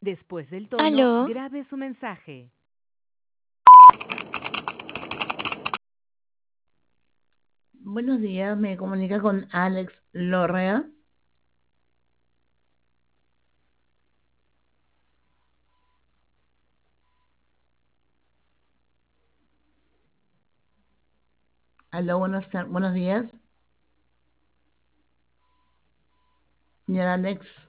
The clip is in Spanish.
Después del tono, Aló, grabe su mensaje. Buenos días, me comunica con Alex Lorrea. Aló, buenos días. Señor Alex.